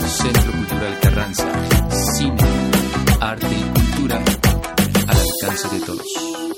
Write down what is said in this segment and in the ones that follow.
Centro Cultural Carranza. Cine, arte y cultura al alcance de todos.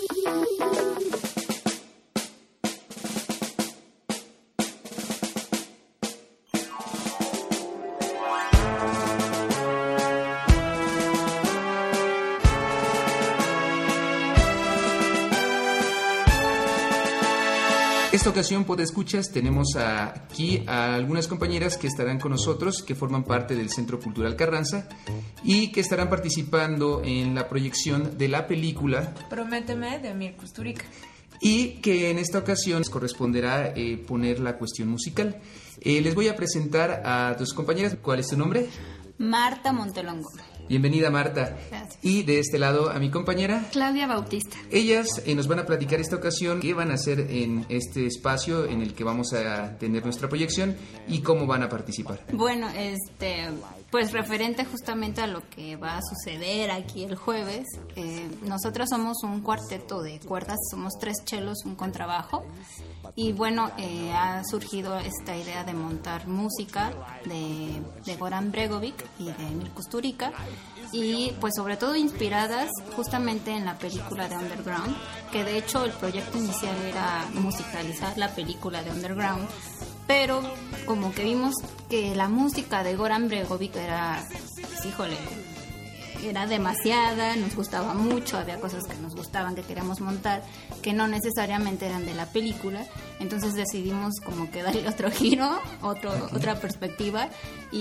Esta ocasión, podescuchas, tenemos aquí a algunas compañeras que estarán con nosotros, que forman parte del Centro Cultural Carranza y que estarán participando en la proyección de la película Prométeme, de Emir Kusturica. Y que en esta ocasión corresponderá poner la cuestión musical. Les voy a presentar a dos compañeras. ¿Cuál es tu nombre? Marta Montelongo. Bienvenida, Marta. Gracias. Y de este lado a mi compañera Claudia Bautista. Ellas nos van a platicar esta ocasión qué van a hacer en este espacio en el que vamos a tener nuestra proyección y cómo van a participar. Bueno, pues referente justamente a lo que va a suceder aquí el jueves, nosotros somos un cuarteto de cuerdas, somos 3 chelos, un contrabajo, y bueno, ha surgido esta idea de montar música de Goran Bregovic y de Emir Kusturica, y pues sobre todo inspiradas justamente en la película de Underground, que de hecho el proyecto inicial era musicalizar la película de Underground, pero como que vimos que la música de Goran Bregovic era, pues, híjole, era demasiada, nos gustaba mucho, había cosas que nos gustaban, que queríamos montar, que no necesariamente eran de la película, entonces decidimos como que darle otro giro, otra perspectiva,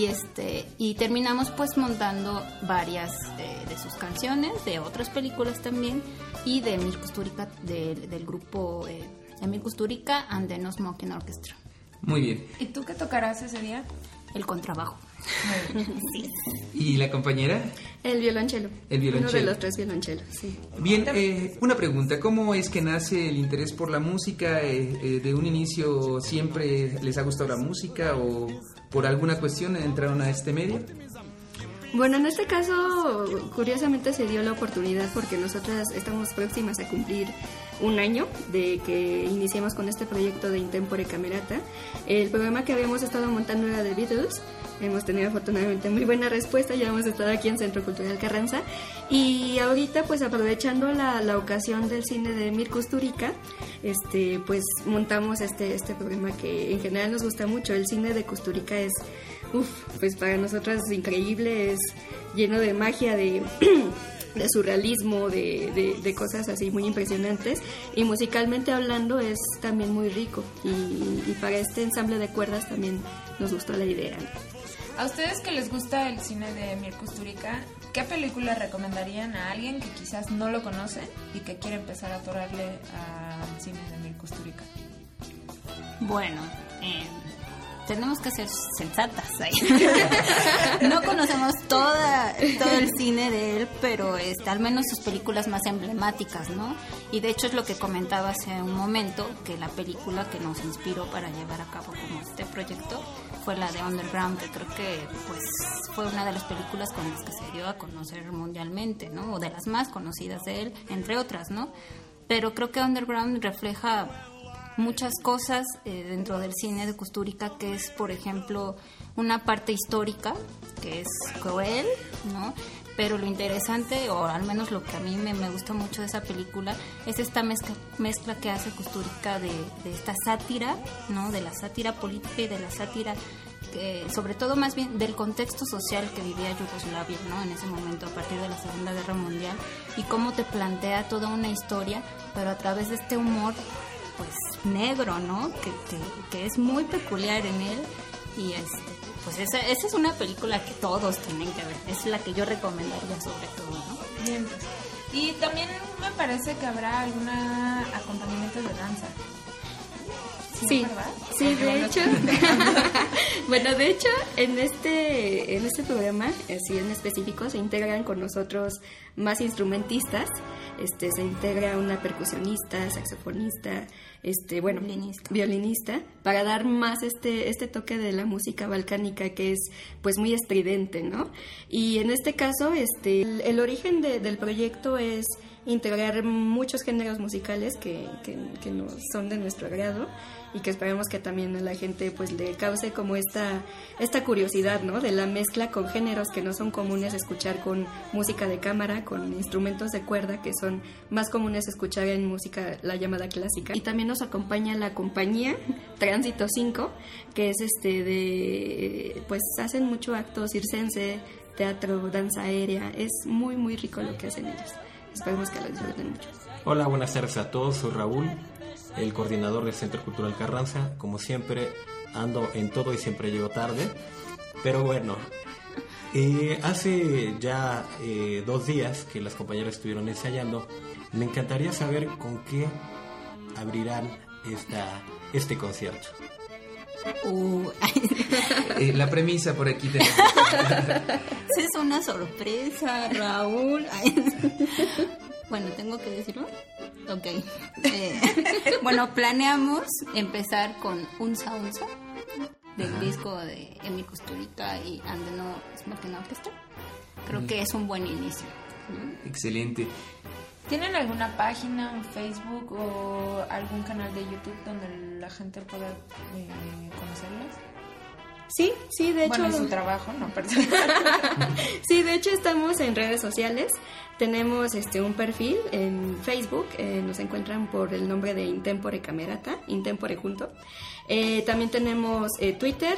y terminamos pues montando varias de sus canciones, de otras películas también, y de Emir Kusturica, del grupo Emir Kusturica and the No Smoking Orchestra. Muy bien. ¿Y tú qué tocarás ese día? El contrabajo. Sí. ¿Y la compañera? El violonchelo. El violonchelo. Uno de los 3 violonchelos, sí. Bien, una pregunta. ¿Cómo es que nace el interés por la música? ¿De un inicio siempre les ha gustado la música o por alguna cuestión entraron a este medio? Bueno, en este caso, curiosamente se dio la oportunidad porque nosotras estamos próximas a cumplir un año de que iniciamos con este proyecto de Intempore Camerata. El programa que habíamos estado montando era de Beatles. Hemos tenido afortunadamente muy buena respuesta, ya hemos estado aquí en Centro Cultural Carranza y ahorita pues aprovechando la ocasión del cine de Emir Kusturica, pues montamos este programa que en general nos gusta mucho. El cine de Kusturica es, pues para nosotras es increíble, es lleno de magia, de surrealismo, de cosas así muy impresionantes, y musicalmente hablando es también muy rico y para este ensamble de cuerdas también nos gustó la idea. A ustedes que les gusta el cine de Emir Kusturica, ¿qué película recomendarían a alguien que quizás no lo conoce y que quiere empezar a atorarle al cine de Emir Kusturica? Bueno, tenemos que ser sensatas ahí. No conocemos todo el cine de él, pero al menos sus películas más emblemáticas, ¿no? Y de hecho es lo que comentaba hace un momento, que la película que nos inspiró para llevar a cabo como este proyecto fue la de Underground, que creo que pues fue una de las películas con las que se dio a conocer mundialmente, ¿no? O de las más conocidas de él, entre otras, ¿no? Pero creo que Underground refleja muchas cosas dentro del cine de Kusturica, que es, por ejemplo, una parte histórica, que es cruel, ¿no? Pero lo interesante, o al menos lo que a mí me gusta mucho de esa película, es esta mezcla que hace Kusturica de esta sátira, ¿no? De la sátira política y de la sátira, sobre todo más bien del contexto social que vivía Yugoslavia, ¿no? En ese momento, a partir de la Segunda Guerra Mundial, y cómo te plantea toda una historia, pero a través de este humor pues negro, ¿no? Que es muy peculiar en él, y pues esa es una película que todos tienen que ver, es la que yo recomendaría sobre todo, ¿no? Bien, pues. Y también me parece que habrá algún acompañamiento de danza. Sí, ¿verdad? Sí, de hecho, bueno, de hecho, en este programa, así en específico, se integran con nosotros más instrumentistas. Se integra una percusionista, saxofonista, violinista, para dar más este toque de la música balcánica, que es pues muy estridente, ¿no? Y en este caso, el origen del proyecto es integrar muchos géneros musicales que no son de nuestro agrado y que esperemos que también a la gente pues le cause como esta curiosidad, ¿no? De la mezcla con géneros que no son comunes escuchar con música de cámara, con instrumentos de cuerda que son más comunes escuchar en música la llamada clásica. Y también nos acompaña la compañía Tránsito 5, que es pues hacen mucho acto circense, teatro, danza aérea. Es muy muy rico lo que hacen ellos. Esperemos que lo disfruten mucho. Hola, buenas tardes a todos. Soy Raúl, el coordinador del Centro Cultural Carranza. Como siempre, ando en todo y siempre llego tarde. Pero bueno, hace ya 2 días que las compañeras estuvieron ensayando. Me encantaría saber con qué abrirán este concierto. La premisa por aquí tenemos. Es una sorpresa, Raúl. Bueno, ¿tengo que decirlo? Ok. Bueno, planeamos empezar con Un Saunza del disco de Emir Kusturica y Andeno Smoking Orchestra. Creo que es un buen inicio. Excelente. ¿Tienen alguna página, un Facebook o algún canal de YouTube donde la gente pueda conocerlos? Sí, de hecho... Bueno, es su trabajo, ¿no? Perdón. Sí, de hecho estamos en redes sociales. Tenemos un perfil en Facebook. Nos encuentran por el nombre de Intempore Camerata, Intempore junto. También tenemos Twitter,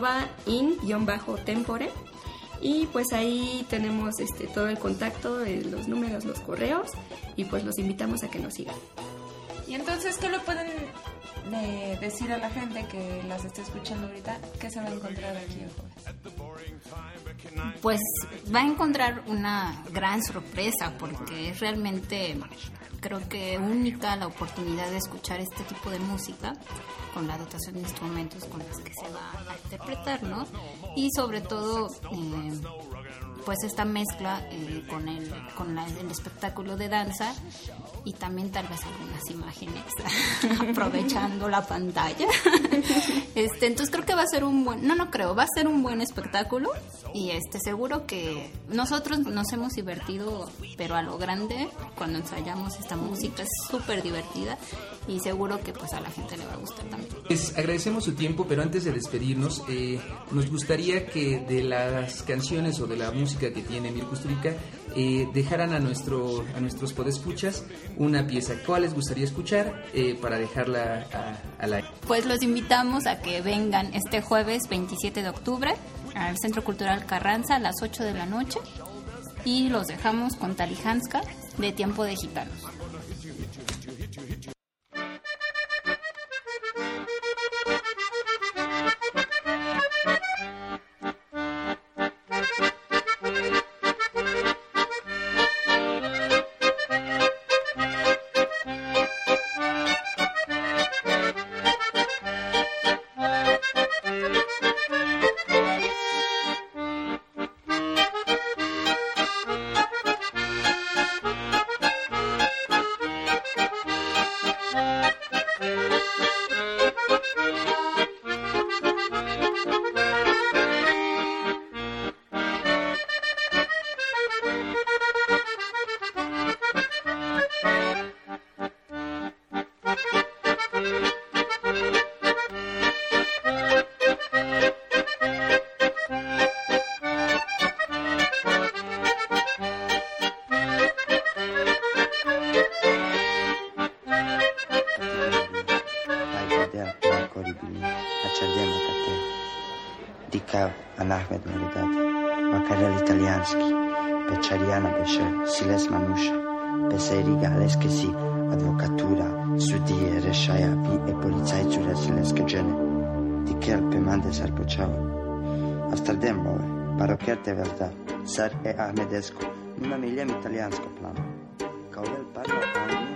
@in_tempore. Y pues ahí tenemos todo el contacto, los números, los correos, y pues los invitamos a que nos sigan. Y entonces, ¿qué le pueden decir a la gente que las está escuchando ahorita? ¿Qué se va a encontrar aquí el jueves? Pues va a encontrar una gran sorpresa, porque es realmente, creo que única la oportunidad de escuchar este tipo de música con la dotación de instrumentos con los que se va a interpretar, ¿no? Y sobre todo pues esta mezcla con el espectáculo de danza y también tal vez algunas imágenes aprovechando la pantalla. Entonces creo que va a ser va a ser un buen espectáculo y seguro que nosotros nos hemos divertido, pero a lo grande cuando ensayamos esta música. Es súper divertida y seguro que pues a la gente le va a gustar también. Les agradecemos su tiempo, pero antes de despedirnos, nos gustaría que de las canciones o de la música que tiene Emir Kusturica dejaran a nuestros podescuchas una pieza. ¿Cuál les gustaría escuchar para dejarla a la... Pues los invitamos a que vengan este jueves 27 de octubre al Centro Cultural Carranza a las 8 de la noche y los dejamos con Talijanska de Tiempo de Gitanos. Dikav Anahmed Maridati, Makarel italijanski, Pečarijana Beše, Siles Manusha, Peseri Galeski, advokatura, sudije, rešajavi e policajcu resilneske žene, Dikel Pemande Sarpočava. Amsterdam bove, parokerte velda, Sar e Ahmedesco, nima miljem italijansko plano. Kao vel parla